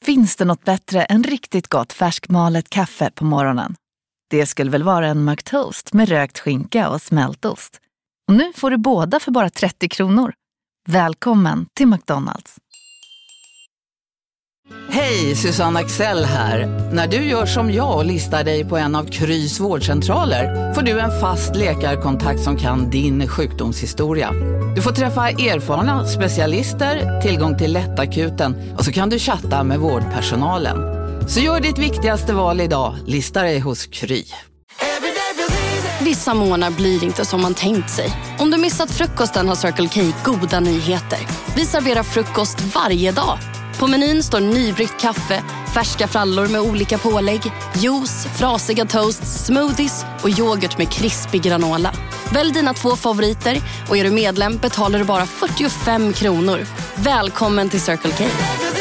Finns det något bättre än riktigt gott färskmalet kaffe på morgonen? Det skulle väl vara en McToast med rökt skinka och smältost. Och nu får du båda för bara 30 kronor. Välkommen till McDonald's. Hej, Susanne Axel här. När du gör som jag och listar dig på en av Krys vårdcentraler får du en fast läkarkontakt som kan din sjukdomshistoria. Du får träffa erfarna specialister, tillgång till lättakuten och så kan du chatta med vårdpersonalen. Så gör ditt viktigaste val idag, lista dig hos Kry. Vissa månader blir inte som man tänkt sig. Om du missat frukosten har Circle K goda nyheter. Vi serverar frukost varje dag. På menyn står nybryggt kaffe, färska frallor med olika pålägg, juice, frasiga toasts, smoothies och yoghurt med krispig granola. Välj dina 2 favoriter och är du medlem betalar du bara 45 kronor. Välkommen till Circle K.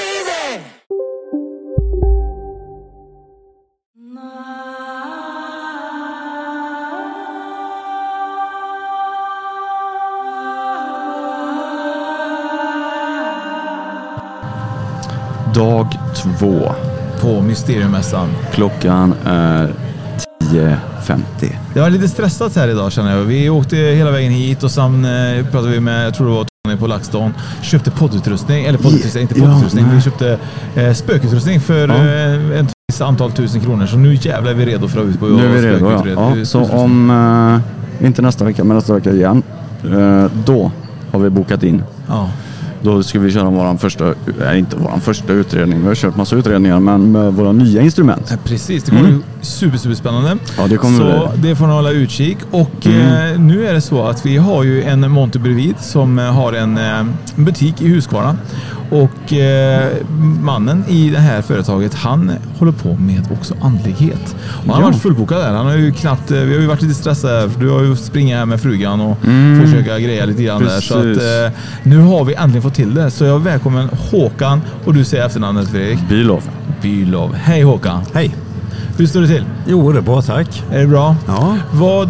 Dag 2 på Mysteriummässan. Klockan är 10:50. Det var lite stressat här idag känner jag. Vi åkte hela vägen hit och sen pratade vi med, jag tror det var Tony på LaxTon. Köpte poddutrustning, eller poddutrustning, inte poddutrustning. Vi köpte spökutrustning för ett visst antal 1000 kronor. Så nu jävlar är vi redo för att ut på nu är vi redo, ja. Så om, inte nästa vecka, men nästa vecka igen. Då har vi bokat in. Ja. Då ska vi köra inte våran första utredning. Vi har kört massa utredningar, men med våra nya instrument. Ja, precis, det kommer super spännande. Ja, det kommer så det får ni hålla utkik. Och nu är det så att vi har ju en monter bredvid som har en butik i Huskvarna. Och mannen i det här företaget, han håller på med också andlighet. Och han har varit fullbokad där. Han har ju knappt, vi har ju varit lite stressade. Du har ju springa här med frugan och försöka greja lite grann där. Så att nu har vi äntligen fått till det. Så jag välkommen Håkan, och du säger efternamnet, Fredrik. Bylov. Hej Håkan. Hej. Hur står det till? Jo, det är bra, tack. Är det bra? Ja.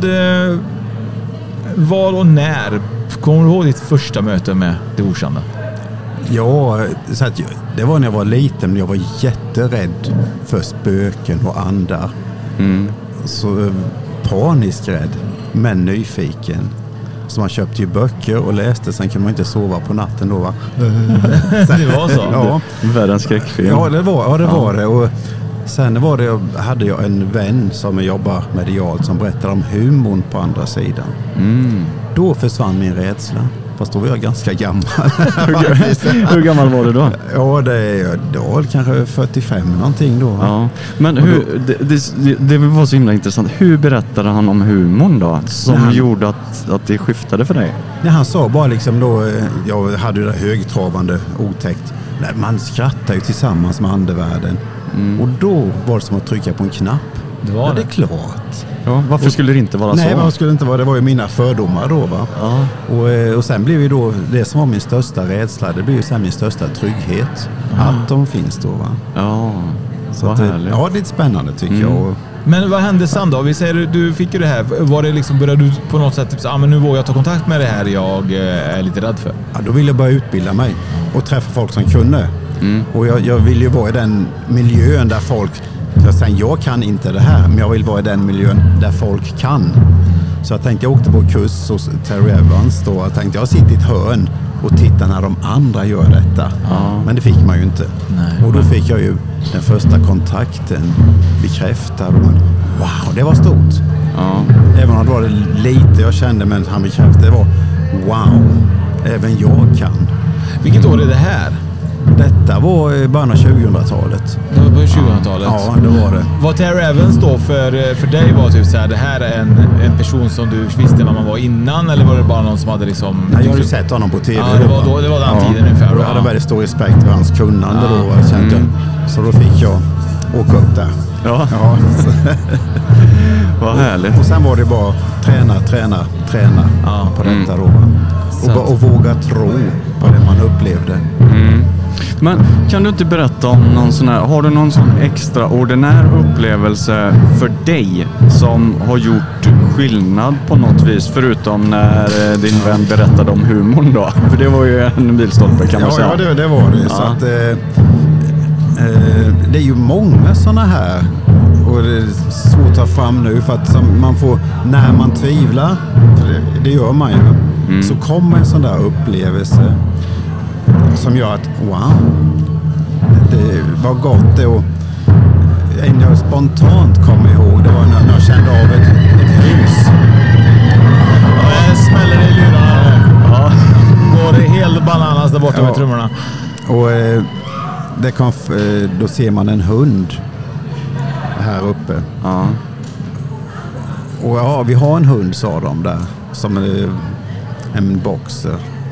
Vad och när kommer du ihåg ditt första möte med det okända? Ja, så att det var när jag var liten, men jag var jätterädd för spöken och andar. Så paniskt rädd, men nyfiken. Så man köpte ju böcker och läste, sen kunde man inte sova på natten då, va? Det var så? Ja. Världens skräckfilm. Ja, det var det. Och sen hade jag en vän som jobbar medialt som berättade om humorn på andra sidan. Då försvann min rädsla. Fast då var jag ganska gammal. Hur gammal var du då? Ja, det var kanske 45 någonting då. Ja. Men det var så himla intressant. Hur berättade han om humorn då? Som gjorde att det skiftade för dig? Ja, han sa bara liksom då, jag hade ju det högtravande otäckt. Man skrattar ju tillsammans med andevärlden. Och då var det som att trycka på en knapp. Det är klart. Ja, varför skulle det inte vara så? Nej, varför skulle det inte vara? Det var ju mina fördomar då, va? Ja. Och sen blev ju då, det som var min största rädsla, det blev ju sen min största trygghet. Att de finns då, va? Ja, så att, ja, det är spännande tycker jag. Men vad hände sen då? Vi säger, du fick ju det här. Var det liksom, började du på något sätt typ, men nu vågar jag ta kontakt med det här jag är lite rädd för? Ja, då ville jag börja utbilda mig och träffa folk som kunde. Och jag vill ju vara i den miljön där folk... Jag kan inte det här, men jag vill vara i den miljön där folk kan. Så jag tänkte, jag åkte på kurs hos Terry Evans då. Jag tänkte, jag sitter i ett hörn och tittar när de andra gör detta. Men det fick man ju inte. Nej, och då fick jag ju den första kontakten bekräftad. Wow, det var stort. Även om det var lite jag kände, men han bekräftade, det var wow, även jag kan. Vilket år är det här? Detta var i början av 2000-talet. Det var på 2000-talet? Ja, det var det. Vad Terry Evans då för dig var typ så här, det här är en person som du visste vad man var innan, eller var det bara någon som hade liksom... Nej, jag har ju sett honom på tv. Ja, det var den tiden ungefär. Jag hade väldigt stor respekt för hans kunnande då. Så då fick jag åka upp där. Ja. Vad härligt. Och sen var det bara träna på detta då. Och våga tro på det man upplevde. Men kan du inte berätta om någon sån här, har du någon sån extraordinär upplevelse för dig som har gjort skillnad på något vis, förutom när din vän berättade om humorn då? För det var ju en milstolpe kan man säga. Ja, det var det. Så att, det är ju många sådana här, och det är svårt att ta fram nu för att man får, när man tvivlar, för det gör man ju, så kommer en sån där upplevelse som gör att wow, det var gott det. Och en jag spontant kommer ihåg, det var när jag kände av ett hus. Ja, jag smäller i lurarna. Ja. Går det helt bananas där borta med trummorna. Och det kom, då ser man en hund här uppe. Ja. Och vi har en hund, sa de där, som en boxer.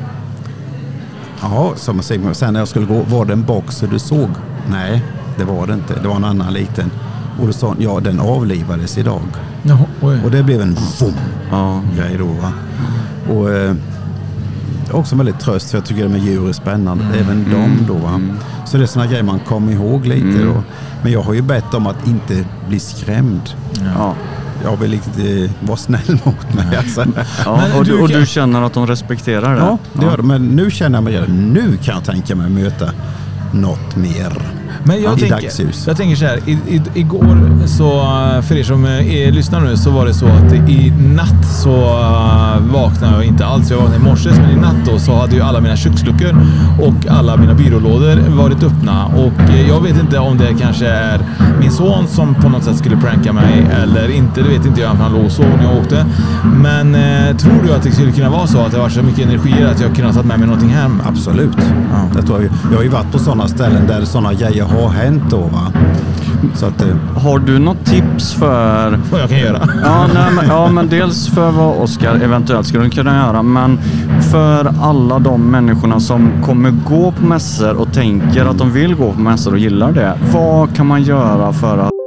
Ja, som sen när jag skulle gå, var det en boxer du såg? Nej, det var det inte. Det var en annan liten. Och då sa han, ja, den avlivades idag. Och det blev en grej då, va? Och också väldigt tröst, för jag tycker det med djur är spännande. Även de då, va? Så det är såna grejer man kommer ihåg lite då. Men jag har ju bett om att inte bli skrämd. Ja. Jag vill inte vara snäll mot mig. Alltså. Ja, och du känner att de respekterar det? Ja, det gör de. Men nu känner jag mig redan. Nu kan jag tänka mig möta något mer. Men jag tänker så här, igår så, för er som lyssnar nu, så var det så att i natt så vaknade jag inte alls. Jag vaknade i morse, men i natt då så hade ju alla mina köksluckor och alla mina byrålådor varit öppna. Och jag vet inte om det kanske är min son som på något sätt skulle pranka mig eller inte. Det vet inte jag, för han låg och sov när jag åkte. Men tror du att det skulle kunna vara så att det var så mycket energi att jag kunde ha tagit med mig någonting hem? Absolut. Ja. Jag har ju varit på sådana ställen där sådana grejer har hänt då, va? Så att, har du något tips för vad jag kan göra? Men dels för vad Oskar eventuellt skulle kunna göra, men för alla de människorna som kommer gå på mässor och tänker att de vill gå på mässor och gillar det. Vad kan man göra för att...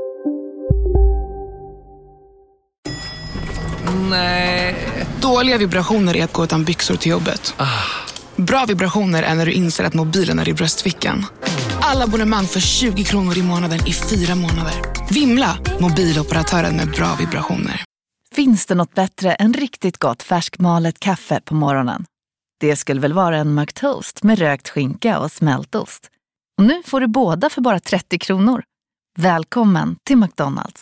Nej. Dåliga vibrationer är att gå utan byxor till jobbet. Bra vibrationer är när du inser att mobilen är i bröstfickan. Alla abonnemang för 20 kronor i månaden i 4 månader. Vimla, mobiloperatören med bra vibrationer. Finns det något bättre än riktigt gott färskmalet kaffe på morgonen? Det skulle väl vara en McToast med rökt skinka och smältost. Och nu får du båda för bara 30 kronor. Välkommen till McDonald's.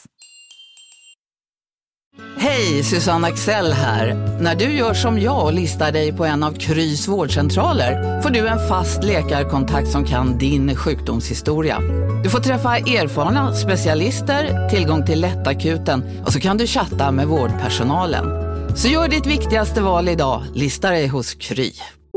Hej, Susanne Axel här. När du gör som jag och listar dig på en av Krys vårdcentraler får du en fast läkarkontakt som kan din sjukdomshistoria. Du får träffa erfarna specialister, tillgång till lättakuten och så kan du chatta med vårdpersonalen. Så gör ditt viktigaste val idag, lista dig hos Kry.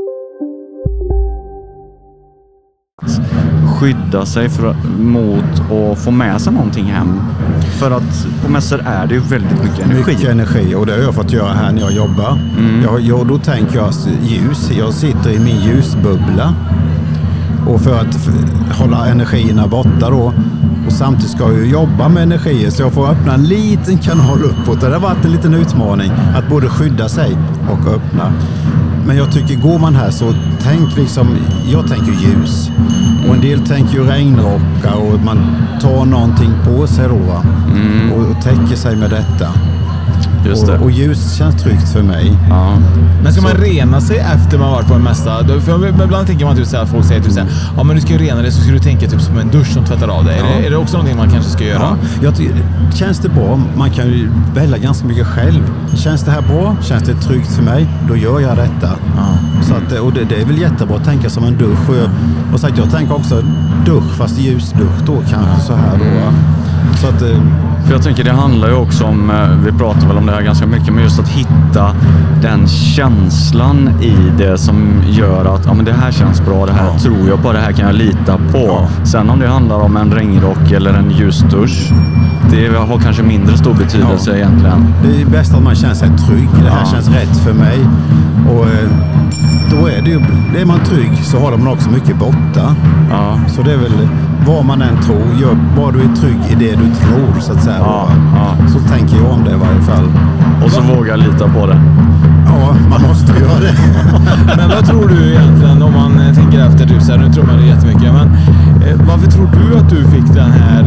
Skydda sig mot att få med sig någonting hem. För att på mässor är det ju väldigt mycket energi. Mycket energi, och det har jag fått göra här när jag jobbar. Då tänker jag ljus. Jag sitter i min ljusbubbla. Och för att hålla energierna borta då. Och samtidigt ska jag ju jobba med energier, så jag får öppna en liten kanal uppåt. Det har varit en liten utmaning att både skydda sig och öppna. Men jag tycker, går man här så tänk liksom, jag tänker ljus. Och en del tänker ju regnrocka och man tar någonting på sig då, och täcker sig med detta. Just det. Och ljus känns tryggt för mig. Ja. Men ska man rena sig efter man varit på en mässa? För ibland tänker man typ så här, folk säger typ så här, ja men du ska ju rena dig, så ska du tänka typ som en dusch som tvättar av dig. Är det också någonting man kanske ska göra? Ja, känns det bra? Man kan ju välja ganska mycket själv. Känns det här bra? Känns det tryggt för mig? Då gör jag detta. Så att, och det är väl jättebra att tänka som en dusch. Och sagt, jag tänker också dusch, fast ljusdusch då kanske så här då. Så att, för jag tänker det handlar ju också om, vi pratar väl om det här ganska mycket, men just att hitta den känslan i det som gör att men det här känns bra, det här tror jag på, det här kan jag lita på. Sen om det handlar om en regnrock eller en ljusdusch, det har kanske mindre stor betydelse egentligen. Det är bäst att man känner sig trygg, det här känns rätt för mig. Och då är det ju, är man trygg så har man också mycket borta. Så det är väl, vad man än tror, gör bara du är trygg i det du tror, så att säga. Så tänker jag om det i varje fall. Och så våga lita på det. Ja, man måste göra det. Men vad tror du egentligen, om man tänker efter, typ så här, nu tror man det jättemycket, men varför tror du att du fick den här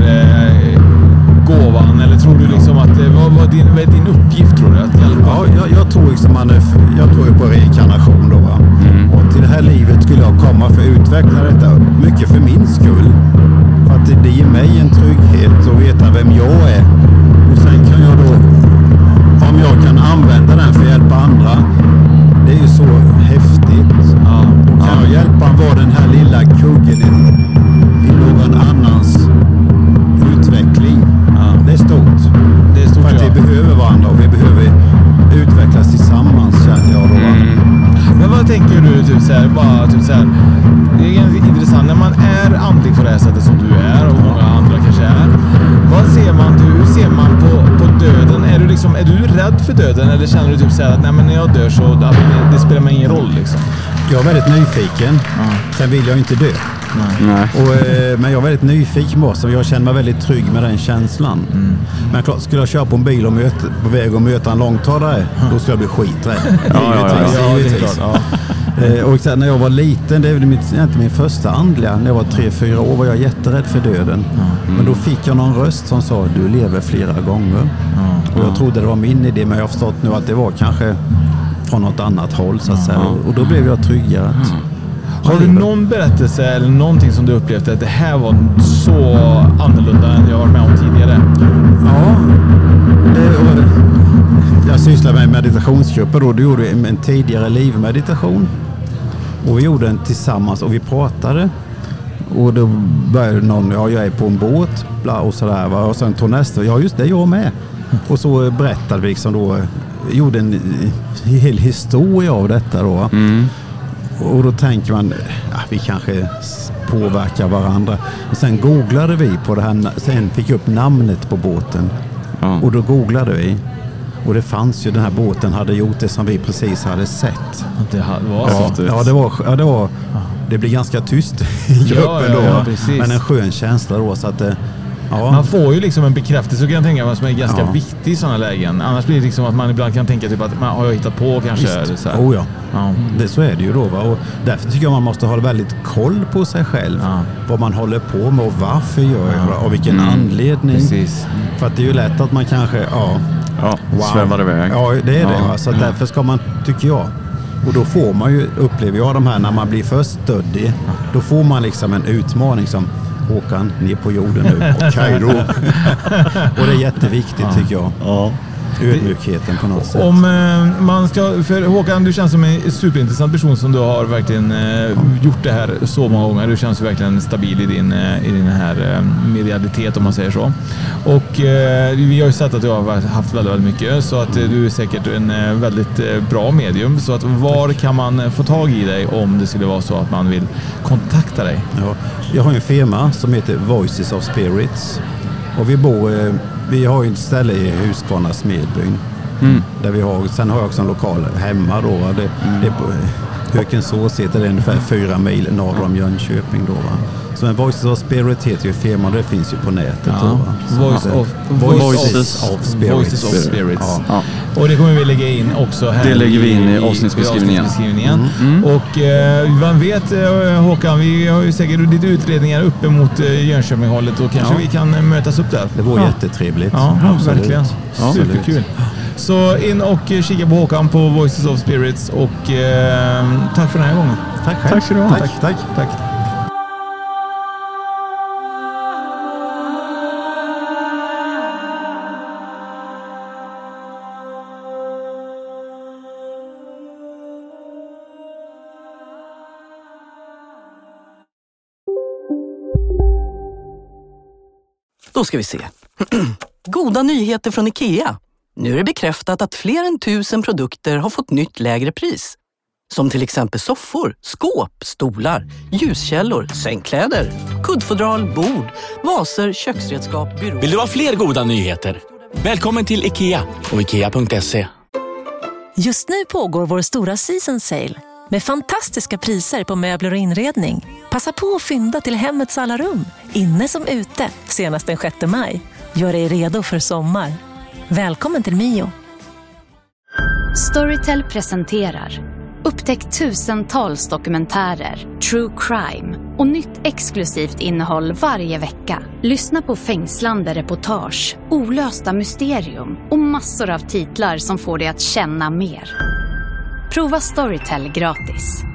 gåvan? Eller tror du liksom att vad är din uppgift, tror du, att hjälpa? Ja, jag tror liksom jag tror ju på reinkarnation då, va? Och till det här livet skulle jag komma för att utveckla detta, mycket för min skull. För att det ger mig vem jag är. Och sen kan jag då, om jag kan använda den för att hjälpa andra, det är ju så häftigt. Och kan jag hjälpa vara den här lilla kuggen i någon annans utveckling, det är stort. Det är stort, för att vi behöver varandra och vi behöver utvecklas tillsammans, känner jag då. Men vad tänker du typ så här, det är ganska intressant när man är andlig på det här sättet som du är och många andra kanske är. Hur ser man på döden? Är du rädd för döden eller känner du typ så här att nej, men när jag dör så det spelar mig ingen roll liksom? Jag är väldigt nyfiken. Sen vill jag inte dö. Nej. Men jag är väldigt nyfiken på så jag känner mig väldigt trygg med den känslan. Men klart, skulle jag köra på en bil och på väg och möta en långtradare, då skulle jag bli skiträdd. Givetvis. Och sen när jag var liten, det är inte min första andliga, när jag var 3-4 år var jag jätterädd för döden. Men då fick jag någon röst som sa, du lever flera gånger. Och jag trodde det var min idé, men jag har förstått nu att det var kanske från något annat håll så att säga. Och då blev jag tryggare. Har du någon berättelse eller någonting som du upplevde att det här var så annorlunda än jag har varit med om tidigare? Ja, jag sysslade med meditationsgrupper då. Du gjorde en tidigare livmeditation. Och vi gjorde den tillsammans och vi pratade. Och då började någon, jag är på en båt och sådär. Och sen tog nästa, just det, jag med. Och så berättade vi liksom då, gjorde en hel historia av detta då. Och då tänker man, vi kanske påverkar varandra. Och sen googlade vi på det här, sen fick jag upp namnet på båten. Och då googlade vi. Och det fanns ju, den här båten hade gjort det som vi precis hade sett. Det blir ganska tyst i gruppen då. Men en skön känsla då, så att man får ju liksom en bekräftelse, kan jag tänka mig, som är ganska viktig i sådana lägen. Annars blir det liksom att man ibland kan tänka typ att man har hittat på kanske. Så här. Så är det ju då. Och därför tycker jag man måste ha väldigt koll på sig själv. Vad man håller på med och varför gör jag det och vilken anledning. Precis. För att det är ju lätt att man kanske svävar iväg. Ja, det är det. Så därför ska man, tycker jag. Och då får man ju, upplever jag de här, när man blir för stöddig, då får man liksom en utmaning som Håkan, ner på jorden nu. Okej då. Och det är jätteviktigt tycker jag. Ödmjukheten på något sätt. Om man ska, för Håkan, du känns som en superintressant person som du har verkligen gjort det här så många gånger. Du känns verkligen stabil i din här medialitet, om man säger så. Och vi har ju sett att du har haft väldigt mycket, så att du är säkert en väldigt bra medium. Så att var kan man få tag i dig om det skulle vara så att man vill kontakta dig? Ja, jag har en firma som heter Voices of Spirits. Och vi har ju ett ställe i Huskvarna Smedbyn. Där vi har, sen har jag också en lokal hemma då. Det är på Hökensås, heter det, ungefär 4 mil norr om Jönköping då, va. Så en Voices of Spirit heter ju firman, det finns ju på nätet då, va. Voices of Spirits. Och det kommer vi lägga in också här. Det lägger vi in i avsnittsbeskrivningen. Och man vet, Håkan, vi har ju säkert lite utredningar uppe mot Jönköping-hållet och kanske vi kan mötas upp där. Det vore jättetrevligt. Ja, verkligen. Superkul. Så in och kika på Håkan på Voices of Spirits och tack för den här gången. Tack ska du ha. Tack. Då ska vi se. Goda nyheter från IKEA. Nu är det bekräftat att fler än 1000 produkter har fått nytt lägre pris. Som till exempel soffor, skåp, stolar, ljuskällor, sängkläder, kuddfodral, bord, vaser, köksredskap, byråer. Vill du ha fler goda nyheter? Välkommen till IKEA och IKEA.se. Just nu pågår vår stora season sale med fantastiska priser på möbler och inredning. Passa på att fynda till hemmets alla rum, inne som ute, senast den 6 maj. Gör dig redo för sommar. Välkommen till Mio. Storytel presenterar. Upptäck tusentals dokumentärer, true crime och nytt exklusivt innehåll varje vecka. Lyssna på fängslande reportage, olösta mysterium och massor av titlar som får dig att känna mer. Prova Storytel gratis.